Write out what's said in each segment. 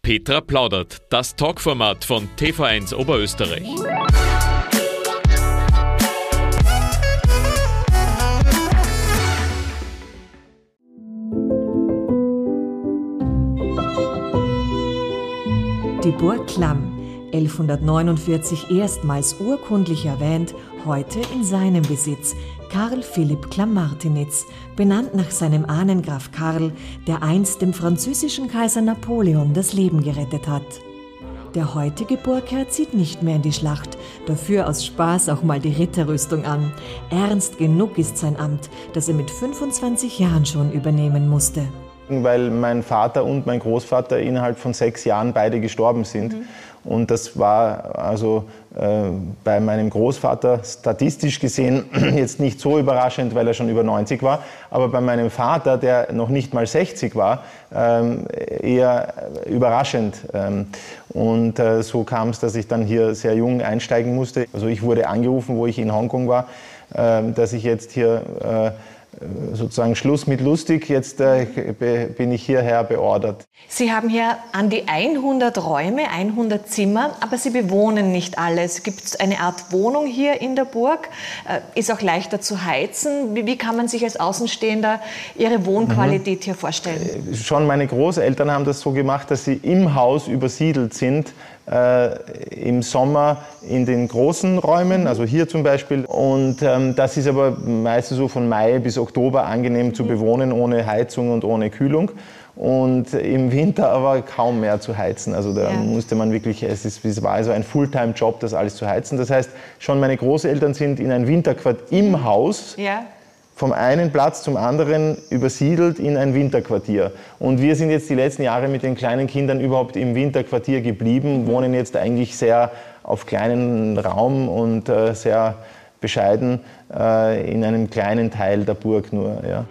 Petra plaudert, das Talkformat von TV1 Oberösterreich. Die Burg Klamm, 1149 erstmals urkundlich erwähnt, heute in seinem Besitz. Karl Philipp Klamm-Martinitz, benannt nach seinem Ahnengraf Karl, der einst dem französischen Kaiser Napoleon das Leben gerettet hat. Der heutige Burgherr zieht nicht mehr in die Schlacht, dafür aus Spaß auch mal die Ritterrüstung an. Ernst genug ist sein Amt, das er mit 25 Jahren schon übernehmen musste. Weil mein Vater und mein Großvater innerhalb von 6 Jahren beide gestorben sind. Und das war also bei meinem Großvater statistisch gesehen jetzt nicht so überraschend, weil er schon über 90 war. Aber bei meinem Vater, der noch nicht mal 60 war, eher überraschend. Und so kam es, dass ich dann hier sehr jung einsteigen musste. Also ich wurde angerufen, wo ich in Hongkong war, dass ich jetzt hier sozusagen Schluss mit lustig, jetzt bin ich hierher beordert. Sie haben hier an die 100 Räume, 100 Zimmer, aber Sie bewohnen nicht alles. Gibt es eine Art Wohnung hier in der Burg? Ist auch leichter zu heizen. Wie kann man sich als Außenstehender Ihre Wohnqualität hier vorstellen? Schon meine Großeltern haben das so gemacht, dass sie im Haus übersiedelt sind. Im Sommer in den großen Räumen, also hier zum Beispiel. Und das ist aber meistens so von Mai bis Oktober angenehm zu bewohnen, ohne Heizung und ohne Kühlung. Und im Winter aber kaum mehr zu heizen. Also da musste man wirklich, es war also ein Fulltime-Job, das alles zu heizen. Das heißt, schon meine Großeltern sind in ein Winterquartier im Haus. Ja. Vom einen Platz zum anderen übersiedelt in ein Winterquartier. Und wir sind jetzt die letzten Jahre mit den kleinen Kindern überhaupt im Winterquartier geblieben, wohnen jetzt eigentlich sehr auf kleinen Raum und sehr bescheiden in einem kleinen Teil der Burg nur. Ja.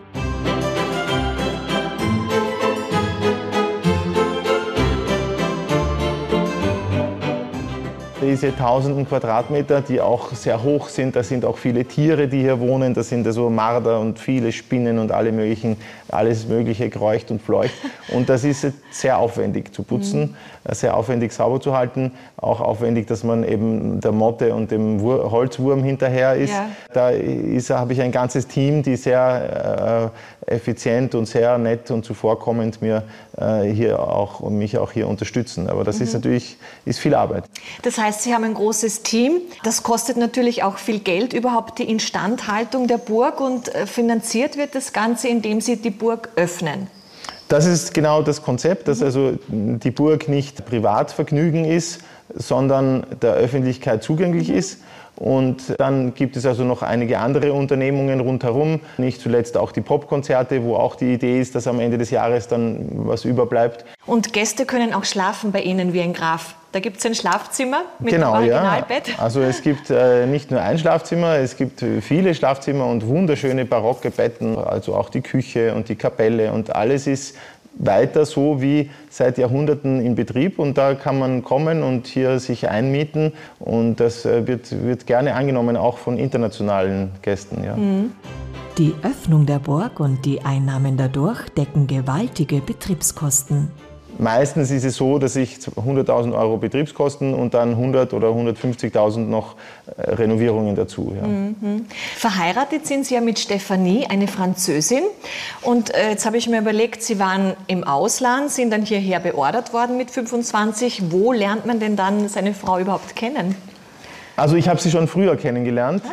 Diese tausenden Quadratmeter, die auch sehr hoch sind, da sind auch viele Tiere, die hier wohnen, da sind also Marder und viele Spinnen und alles mögliche kreucht und fleucht. Und das ist sehr aufwendig zu putzen, sehr aufwendig sauber zu halten, auch aufwendig, dass man eben der Motte und dem Holzwurm hinterher ist. Ja. Da habe ich ein ganzes Team, die sehr effizient und sehr nett und zuvorkommend mich auch hier unterstützen. Aber das ist natürlich viel Arbeit. Das heißt, Sie haben ein großes Team. Das kostet natürlich auch viel Geld, überhaupt die Instandhaltung der Burg. Und finanziert wird das Ganze, indem Sie die Burg öffnen. Das ist genau das Konzept, dass also die Burg nicht Privatvergnügen ist, sondern der Öffentlichkeit zugänglich ist. Und dann gibt es also noch einige andere Unternehmungen rundherum, nicht zuletzt auch die Popkonzerte, wo auch die Idee ist, dass am Ende des Jahres dann was überbleibt. Und Gäste können auch schlafen bei Ihnen wie ein Graf. Da gibt es ein Schlafzimmer mit einem Originalbett. Ja. Also es gibt nicht nur ein Schlafzimmer, es gibt viele Schlafzimmer und wunderschöne barocke Betten, also auch die Küche und die Kapelle und alles ist weiter so wie seit Jahrhunderten in Betrieb und da kann man kommen und hier sich einmieten und das wird gerne angenommen, auch von internationalen Gästen. Ja. Die Öffnung der Burg und die Einnahmen dadurch decken gewaltige Betriebskosten. Meistens ist es so, dass ich 100.000 Euro Betriebskosten und dann 100 oder 150.000 noch Renovierungen dazu. Ja. Verheiratet sind Sie ja mit Stefanie, eine Französin. Und jetzt habe ich mir überlegt, Sie waren im Ausland, sind dann hierher beordert worden mit 25. Wo lernt man denn dann seine Frau überhaupt kennen? Also ich habe sie schon früher kennengelernt.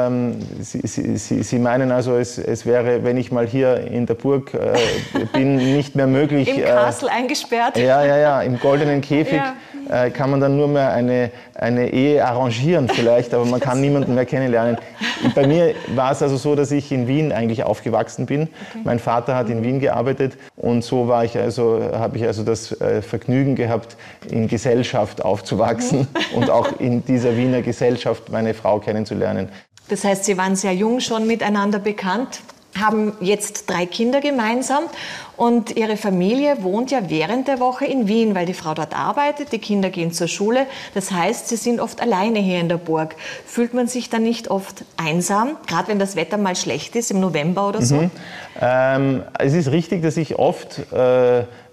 Sie meinen also, es wäre, wenn ich mal hier in der Burg bin, nicht mehr möglich. Im Castle eingesperrt? Ja, im goldenen Käfig kann man dann nur mehr eine Ehe arrangieren vielleicht, aber man kann niemanden mehr kennenlernen. Bei mir war es also so, dass ich in Wien eigentlich aufgewachsen bin. Okay. Mein Vater hat in Wien gearbeitet und so habe ich also das Vergnügen gehabt, in Gesellschaft aufzuwachsen und auch in dieser Wiener Gesellschaft meine Frau kennenzulernen. Das heißt, Sie waren sehr jung schon miteinander bekannt, haben jetzt 3 Kinder gemeinsam und Ihre Familie wohnt ja während der Woche in Wien, weil die Frau dort arbeitet, die Kinder gehen zur Schule. Das heißt, Sie sind oft alleine hier in der Burg. Fühlt man sich dann nicht oft einsam, gerade wenn das Wetter mal schlecht ist, im November oder so? Es ist richtig, dass ich oft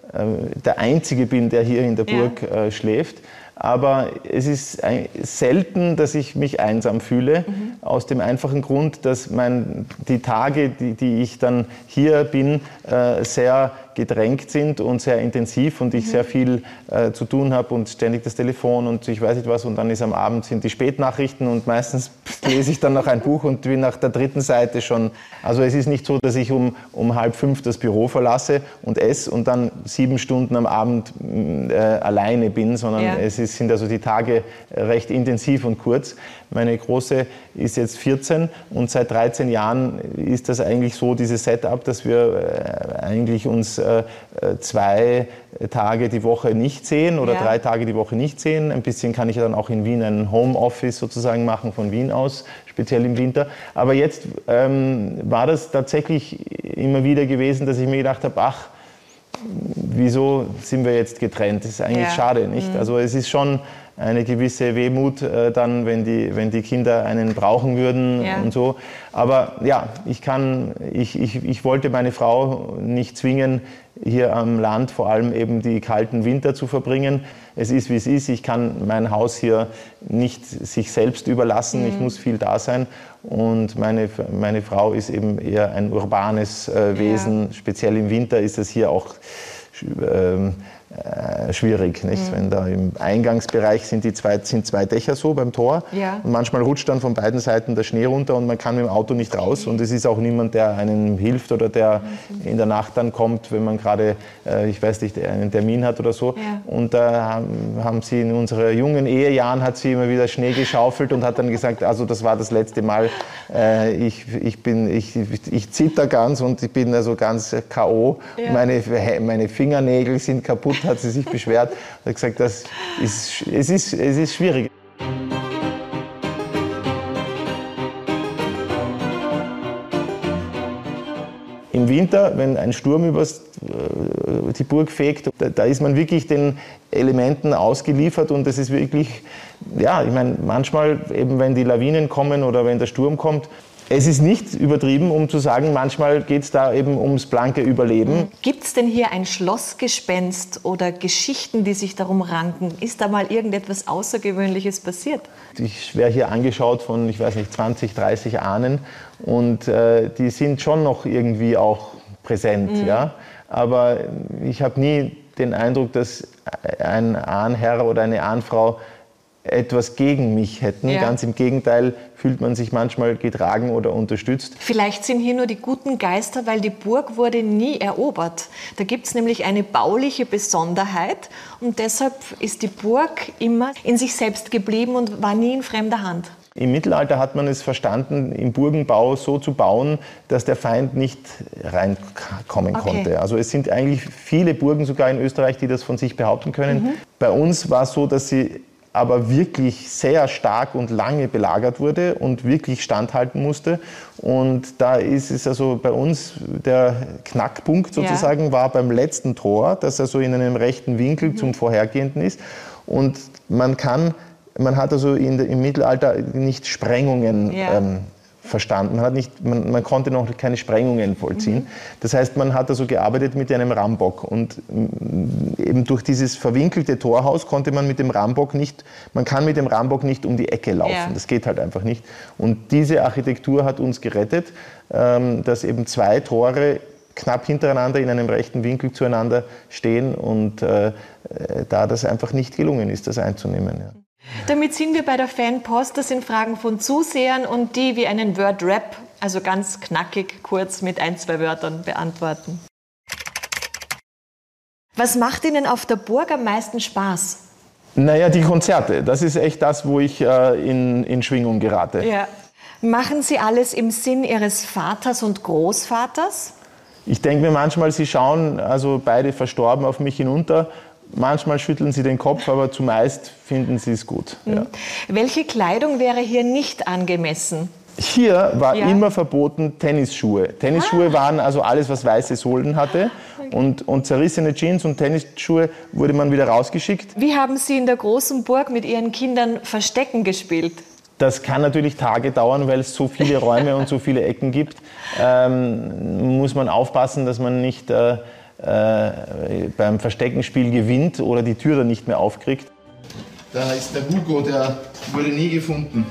der Einzige bin, der hier in der Burg schläft. Aber es ist selten, dass ich mich einsam fühle, aus dem einfachen Grund, dass die Tage, die ich dann hier bin, sehr gedrängt sind und sehr intensiv und ich sehr viel zu tun habe und ständig das Telefon und ich weiß nicht was und dann ist am Abend sind die Spätnachrichten und meistens lese ich dann noch ein Buch und bin nach der 3. Seite schon. Also es ist nicht so, dass ich um 4:30 das Büro verlasse und esse und dann 7 Stunden am Abend alleine bin, sondern sind also die Tage recht intensiv und kurz. Meine Große ist jetzt 14 und seit 13 Jahren ist das eigentlich so, dieses Setup, dass wir eigentlich uns 2 Tage die Woche nicht sehen oder 3 Tage die Woche nicht sehen. Ein bisschen kann ich dann auch in Wien ein Homeoffice sozusagen machen, von Wien aus, speziell im Winter. Aber jetzt war das tatsächlich immer wieder gewesen, dass ich mir gedacht habe, ach, wieso sind wir jetzt getrennt? Das ist eigentlich schade, nicht? Also es ist schon eine gewisse Wehmut dann, wenn die Kinder einen brauchen würden und so. Aber ja, ich wollte meine Frau nicht zwingen, hier am Land vor allem eben die kalten Winter zu verbringen. Es ist, wie es ist. Ich kann mein Haus hier nicht sich selbst überlassen. Ich muss viel da sein. Und meine Frau ist eben eher ein urbanes Wesen. Speziell im Winter ist es hier auch schwierig, nicht? Wenn da im Eingangsbereich sind 2 Dächer so beim Tor und manchmal rutscht dann von beiden Seiten der Schnee runter und man kann mit dem Auto nicht raus und es ist auch niemand, der einem hilft oder der in der Nacht dann kommt, wenn man gerade, ich weiß nicht, einen Termin hat oder so. Und da haben sie in unseren jungen Ehejahren hat sie immer wieder Schnee geschaufelt und hat dann gesagt, also das war das letzte Mal, ich zitter ganz und ich bin also ganz K.O. Meine Fingernägel sind kaputt, hat sie sich beschwert und hat gesagt, es ist schwierig. Im Winter, wenn ein Sturm über die Burg fegt, da ist man wirklich den Elementen ausgeliefert und das ist wirklich, ja, ich meine, manchmal eben, wenn die Lawinen kommen oder wenn der Sturm kommt, es ist nicht übertrieben, um zu sagen, manchmal geht es da eben ums blanke Überleben. Gibt es denn hier ein Schlossgespenst oder Geschichten, die sich darum ranken? Ist da mal irgendetwas Außergewöhnliches passiert? Ich werde hier angeschaut von, ich weiß nicht, 20, 30 Ahnen und die sind schon noch irgendwie auch präsent. Ja? Aber ich habe nie den Eindruck, dass ein Ahnherr oder eine Ahnfrau etwas gegen mich hätten. Ganz im Gegenteil, fühlt man sich manchmal getragen oder unterstützt. Vielleicht sind hier nur die guten Geister, weil die Burg wurde nie erobert. Da gibt es nämlich eine bauliche Besonderheit und deshalb ist die Burg immer in sich selbst geblieben und war nie in fremder Hand. Im Mittelalter hat man es verstanden, im Burgenbau so zu bauen, dass der Feind nicht reinkommen konnte. Also es sind eigentlich viele Burgen sogar in Österreich, die das von sich behaupten können. Bei uns war es so, dass sie aber wirklich sehr stark und lange belagert wurde und wirklich standhalten musste. Und da ist es also bei uns der Knackpunkt sozusagen, war beim letzten Tor, das also in einem rechten Winkel zum vorhergehenden ist. Und man hat also im Mittelalter nicht Sprengungen verstanden. Man konnte noch keine Sprengungen vollziehen. Das heißt, man hat also gearbeitet mit einem Rambock und eben durch dieses verwinkelte Torhaus konnte man mit dem Rambock nicht um die Ecke laufen. Das geht halt einfach nicht. Und diese Architektur hat uns gerettet, dass eben 2 Tore knapp hintereinander in einem rechten Winkel zueinander stehen und da das einfach nicht gelungen ist, das einzunehmen. Ja. Damit sind wir bei der Fanpost. Das sind Fragen von Zusehern und die wie einen Word-Rap, also ganz knackig, kurz mit 1, 2 Wörtern beantworten. Was macht Ihnen auf der Burg am meisten Spaß? Naja, die Konzerte. Das ist echt das, wo ich in Schwingung gerate. Ja. Machen Sie alles im Sinn Ihres Vaters und Großvaters? Ich denke mir manchmal, sie schauen, also beide verstorben, auf mich hinunter. Manchmal schütteln sie den Kopf, aber zumeist finden sie es gut. Ja. Welche Kleidung wäre hier nicht angemessen? Hier war immer verboten Tennisschuhe. Tennisschuhe waren also alles, was weiße Sohlen hatte. Und zerrissene Jeans und Tennisschuhe wurde man wieder rausgeschickt. Wie haben Sie in der großen Burg mit Ihren Kindern Verstecken gespielt? Das kann natürlich Tage dauern, weil es so viele Räume und so viele Ecken gibt. Muss man aufpassen, dass man nicht beim Versteckenspiel gewinnt oder die Tür dann nicht mehr aufkriegt. Da ist der Hugo, der wurde nie gefunden.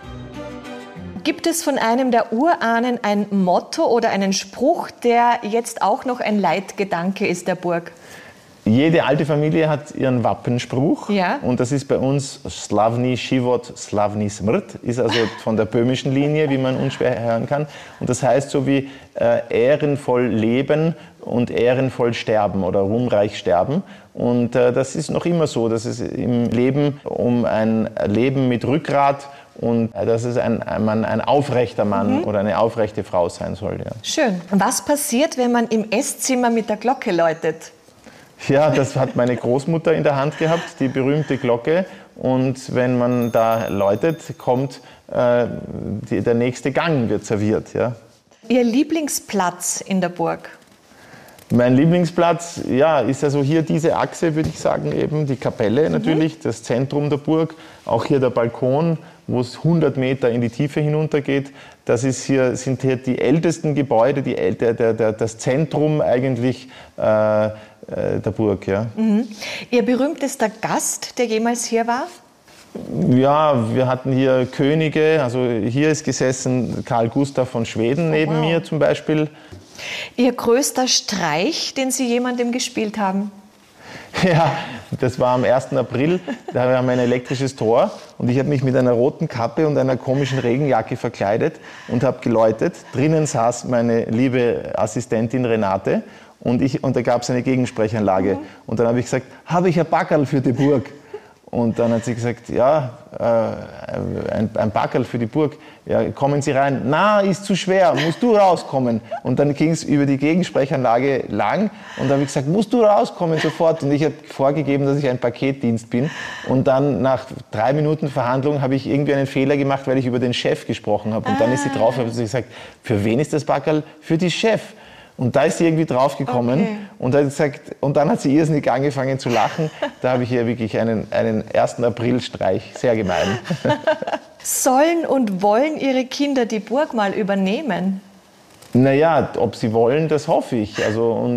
Gibt es von einem der Urahnen ein Motto oder einen Spruch, der jetzt auch noch ein Leitgedanke ist der Burg? Jede alte Familie hat ihren Wappenspruch, ja. Und das ist bei uns Slavni Život, Slavni Smrt, ist also von der böhmischen Linie, wie man unschwer hören kann. Und das heißt so wie ehrenvoll leben und ehrenvoll sterben oder ruhmreich sterben. Und das ist noch immer so, dass es im Leben um ein Leben mit Rückgrat und dass es ein aufrechter Mann oder eine aufrechte Frau sein soll. Ja. Schön. Was passiert, wenn man im Esszimmer mit der Glocke läutet? Ja, das hat meine Großmutter in der Hand gehabt, die berühmte Glocke. Und wenn man da läutet, kommt der nächste Gang, wird serviert. Ja. Ihr Lieblingsplatz in der Burg? Mein Lieblingsplatz, ja, ist also hier diese Achse, würde ich sagen, eben die Kapelle natürlich, das Zentrum der Burg, auch hier der Balkon, wo es 100 Meter in die Tiefe hinuntergeht. Sind hier die ältesten Gebäude, das Zentrum eigentlich der Burg. Ja. Ihr berühmtester Gast, der jemals hier war? Ja, wir hatten hier Könige, also hier ist gesessen Karl Gustav von Schweden neben mir zum Beispiel. Ihr größter Streich, den Sie jemandem gespielt haben? Ja, das war am 1. April, da haben wir ein elektrisches Tor und ich habe mich mit einer roten Kappe und einer komischen Regenjacke verkleidet und habe geläutet. Drinnen saß meine liebe Assistentin Renate und da gab es eine Gegensprechanlage. Und dann habe ich gesagt, habe ich ein Backerl für die Burg? Und dann hat sie gesagt, ja, ein Backerl für die Burg, ja, kommen Sie rein. Na, ist zu schwer, musst du rauskommen. Und dann ging es über die Gegensprechanlage lang und dann habe ich gesagt, musst du rauskommen sofort. Und ich habe vorgegeben, dass ich ein Paketdienst bin. Und dann nach 3 Minuten Verhandlung habe ich irgendwie einen Fehler gemacht, weil ich über den Chef gesprochen habe. Und dann ist sie drauf und hat gesagt, für wen ist das Backerl? Für die Chef. Und da ist sie irgendwie draufgekommen und dann hat sie irrsinnig angefangen zu lachen. Da habe ich ihr wirklich einen 1. April-Streich, sehr gemein. Sollen und wollen Ihre Kinder die Burg mal übernehmen? Naja, ob sie wollen, das hoffe ich. Also,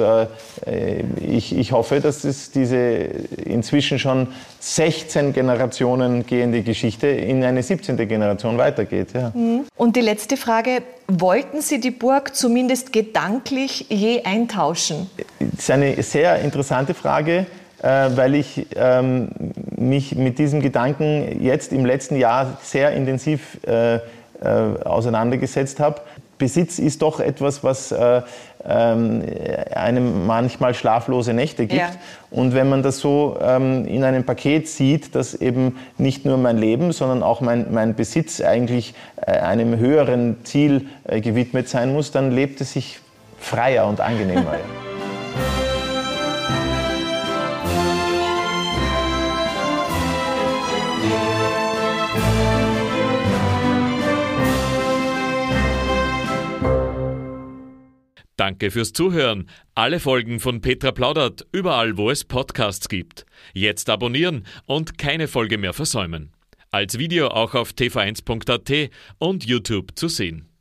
ich hoffe, dass es diese inzwischen schon 16 Generationen gehende Geschichte in eine 17. Generation weitergeht. Ja. Und die letzte Frage, wollten Sie die Burg zumindest gedanklich je eintauschen? Das ist eine sehr interessante Frage, weil ich mich mit diesem Gedanken jetzt im letzten Jahr sehr intensiv auseinandergesetzt habe. Besitz ist doch etwas, was einem manchmal schlaflose Nächte gibt. Ja. Und wenn man das so in einem Paket sieht, dass eben nicht nur mein Leben, sondern auch mein Besitz eigentlich einem höheren Ziel gewidmet sein muss, dann lebt es sich freier und angenehmer. Danke fürs Zuhören. Alle Folgen von Petra plaudert, überall wo es Podcasts gibt. Jetzt abonnieren und keine Folge mehr versäumen. Als Video auch auf tv1.at und YouTube zu sehen.